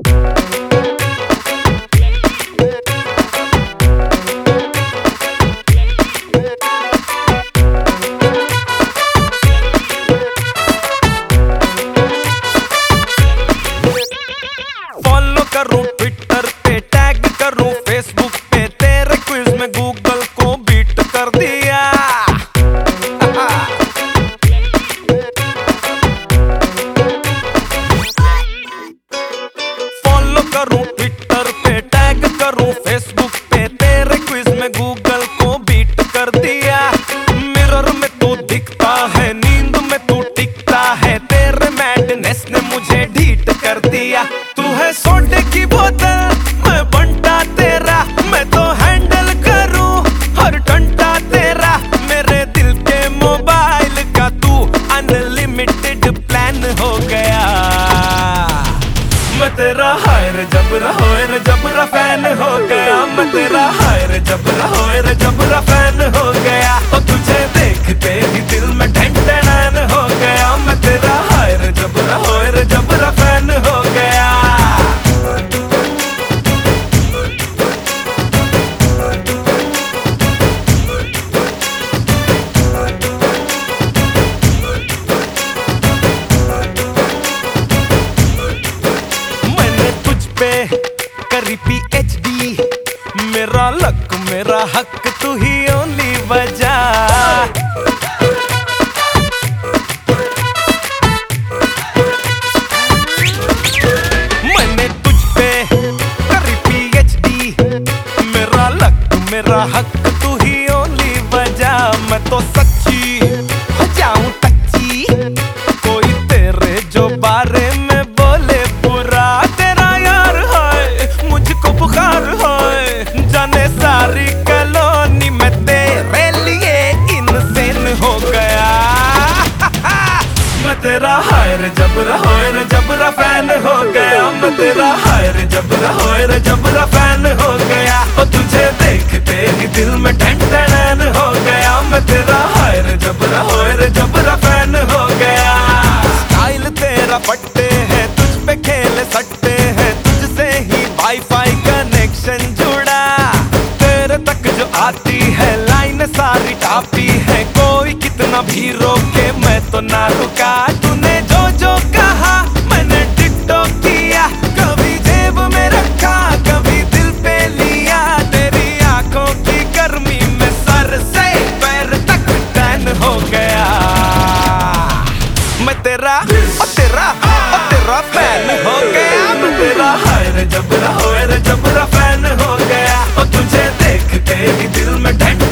Follow करूं Twitter पे, tag करूं फेसबुक पे, तेरे क्विज में गूगल को बीट कर दिया। फॉलो करूं ट्विटर पे, टैग करूं फेसबुक पे, तेरे क्विज में गूगल को बीट कर दिया। मिरर में तू दिखता है, नींद में तू टिकता है, तेरे मैडनेस ने मुझे ढीठ कर दिया। तू है सोडे की बोतल, मैं बंटा तेरा, मैं तो हैंडल करूं हर घंटा तेरा। मेरे दिल के मोबाइल का तू अनलिमिटेड प्लान हो गया। मैं तेरा हाय रे जबरा होए रे जबरा फैन हो गया। मैं तेरा हाय रे जबरा होए रे जबरा फैन हो गया। और तुझे देखते ही दिल में ढंढन हो गया। मैं तेरा हाय रे जबरा होए रे जबरा फैन हो गया। करी PhD, मेरा लक मेरा हक तू ही ओनली वजह। मैंने तुझ पे करी PhD, मेरा लक मेरा हक तू ही ओनली वजह। मैं तो सच्ची हो जाऊं टच्ची, कोई तेरे जो बारे में बोले बुरा। जाने सारी कॉलोनी में तेरे लिए इनसेन हो गया। मैं तेरा हाय रे जबरा होए रे जबरा फैन हो गया। मैं तेरा हाय रे जबरा होए रे जबरा फैन हो गया। और तुझे देखते ही दिल में ढंढन हो गया। मैं तेरा हाय रे जबरा होए रे जबरा फैन हो गया। स्टाइल तेरा फट्टे है, तुझ पे खेल सट्टे हैं, तुझसे ही वाईफाई कनेक्शन जुड़ा। तेरे तक जो आती है लाइन सारी टापी है, कोई कितना भी रोके मैं तो ना रुका। तूने जो जो कहा मैंने टिकटॉक किया, कभी जेब में रखा कभी दिल पे लिया। तेरी आंखों की गर्मी में सर से पैर तक टैन हो गया। मैं तेरा तेरा फैन हो गया। मैं तेरा हाय रे जबरा होए रे जबरा फैन हो गया। और तुझे देखते ही दिल में ढंढ